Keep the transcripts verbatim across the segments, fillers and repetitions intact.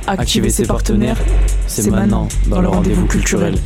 activez ses partenaires, c'est maintenant dans le rendez-vous culturel.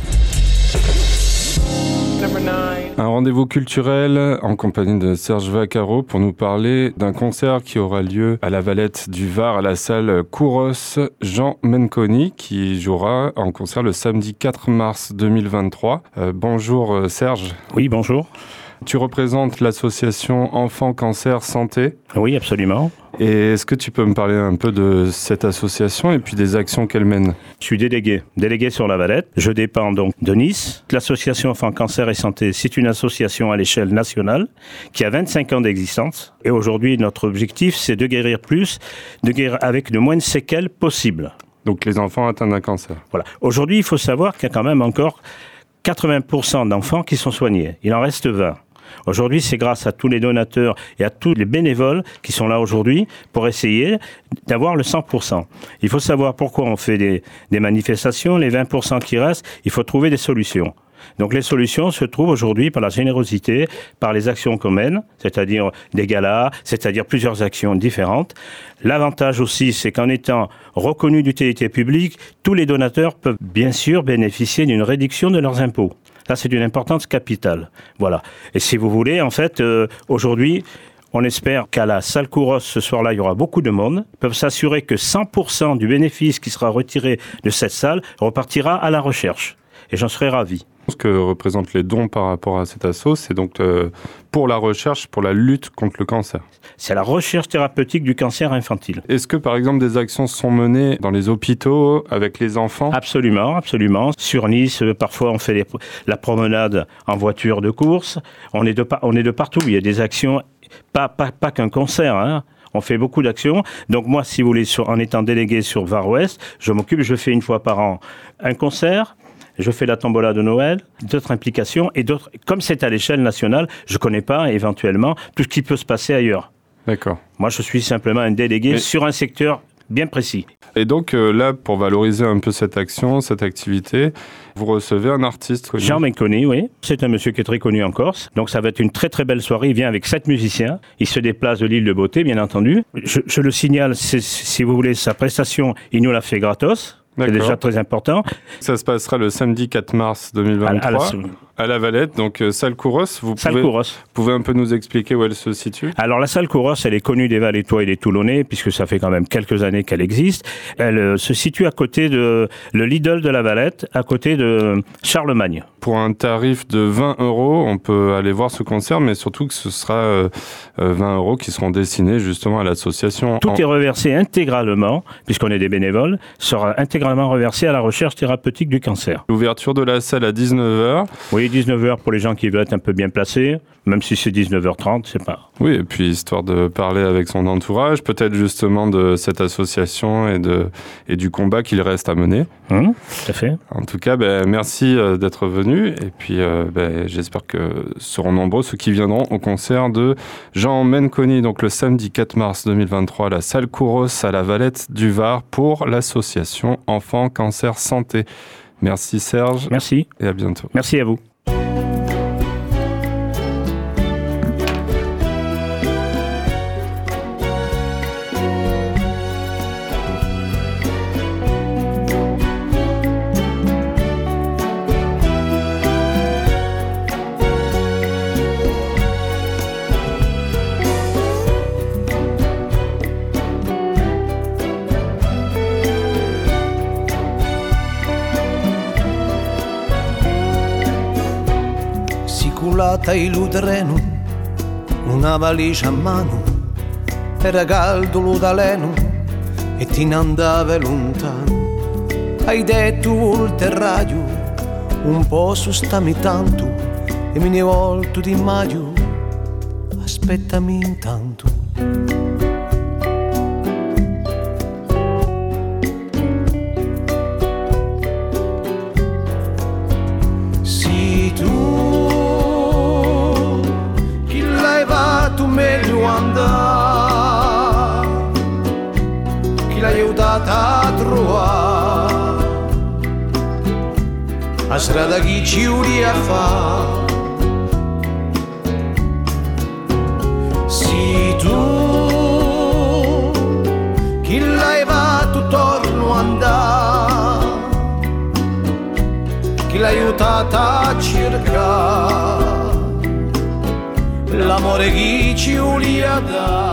Un rendez-vous culturel en compagnie de Serge Vaccaro pour nous parler d'un concert qui aura lieu à la Valette du Var à la salle Kouros Jean Menconi qui jouera en concert le samedi quatre mars deux mille vingt-trois. Euh, bonjour Serge. Oui, bonjour. Tu représentes l'association Enfants Cancer Santé. Oui, absolument. Et est-ce que tu peux me parler un peu de cette association et puis des actions qu'elle mène ? Je suis délégué, délégué sur la Valette. Je dépends donc de Nice. L'association Enfants Cancer et Santé, c'est une association à l'échelle nationale qui a vingt-cinq ans d'existence. Et aujourd'hui, notre objectif, c'est de guérir plus, de guérir avec le moins de séquelles possible. Donc les enfants atteints d'un cancer. Voilà. Aujourd'hui, il faut savoir qu'il y a quand même encore quatre-vingts pour cent d'enfants qui sont soignés. Il en reste vingt. Aujourd'hui, c'est grâce à tous les donateurs et à tous les bénévoles qui sont là aujourd'hui pour essayer d'avoir le cent pour cent. Il faut savoir pourquoi on fait des, des manifestations. Les vingt pour cent qui restent, il faut trouver des solutions. Donc les solutions se trouvent aujourd'hui par la générosité, par les actions qu'on mène, c'est-à-dire des galas, c'est-à-dire plusieurs actions différentes. L'avantage aussi, c'est qu'en étant reconnus d'utilité publique, tous les donateurs peuvent bien sûr bénéficier d'une réduction de leurs impôts. Ça, c'est d'une importance capitale. Voilà. Et si vous voulez, en fait, euh, aujourd'hui, on espère qu'à la salle Kouros, ce soir-là, il y aura beaucoup de monde. Ils peuvent s'assurer que cent pour cent du bénéfice qui sera retiré de cette salle repartira à la recherche. Et j'en serais ravi. Ce que représentent les dons par rapport à cet assaut, c'est donc euh, pour la recherche, pour la lutte contre le cancer. C'est la recherche thérapeutique du cancer infantile. Est-ce que, par exemple, des actions sont menées dans les hôpitaux avec les enfants ? Absolument, absolument. Sur Nice, parfois, on fait les, la promenade en voiture de course. On est de, on est de partout. Il y a des actions, pas, pas, pas qu'un concert, hein. On fait beaucoup d'actions. Donc moi, si vous voulez, sur, en étant délégué sur Var Ouest, je m'occupe, je fais une fois par an un concert. Je fais la tombola de Noël, d'autres implications et d'autres. Comme c'est à l'échelle nationale, je ne connais pas éventuellement tout ce qui peut se passer ailleurs. D'accord. Moi, je suis simplement un délégué Mais... sur un secteur bien précis. Et donc euh, là, pour valoriser un peu cette action, cette activité, vous recevez un artiste connu. Jean Menconi, oui. C'est un monsieur qui est très connu en Corse. Donc ça va être une très très belle soirée. Il vient avec sept musiciens. Il se déplace de l'île de Beauté, bien entendu. Je, je le signale, c'est, si vous voulez, sa prestation, il nous l'a fait gratos. D'accord. C'est déjà très important. Ça se passera le samedi quatre mars deux mille vingt-trois à la, à la, à la Valette, donc euh, salle Kouros. Vous salle pouvez, Kouros. pouvez un peu nous expliquer où elle se situe ? Alors la salle Kouros, elle est connue des Valettois et des Toulonnais, puisque ça fait quand même quelques années qu'elle existe. Elle euh, se situe à côté de le Lidl de la Valette, à côté de Charlemagne. Pour un tarif de vingt euros, on peut aller voir ce concert, mais surtout que ce sera euh, vingt euros qui seront destinés justement à l'association. Tout en... est reversé intégralement, puisqu'on est des bénévoles, sera intégralement reversé à la recherche thérapeutique du cancer. L'ouverture de la salle à dix-neuf heures. Oui, dix-neuf heures pour les gens qui veulent être un peu bien placés, même si c'est dix-neuf heures trente, c'est pas... Oui, et puis histoire de parler avec son entourage, peut-être justement de cette association et, de, et du combat qu'il reste à mener. Mmh, tout à fait. En tout cas, ben, merci d'être venu, et puis euh, ben, j'espère que seront nombreux ceux qui viendront au concert de Jean Menconi, donc le samedi quatre mars deux mille vingt-trois à la salle Kouros à la Valette du Var pour l'association Enfants Cancer Santé. Merci Serge. Merci. Et à bientôt. Merci à vous. Il treno, una valigia a mano, era caldo l'udaleno e ti ne andavi lontano. Hai detto il terrario, un po' sostami tanto e me ne volto di maggio, aspettami intanto. Si tu meglio andare, chi l'ha aiutata a trovare la strada che ci udia a fare. Si tu chi l'hai fatto torno a l'hai aiutata a cercare l'amore che ci voleva dare.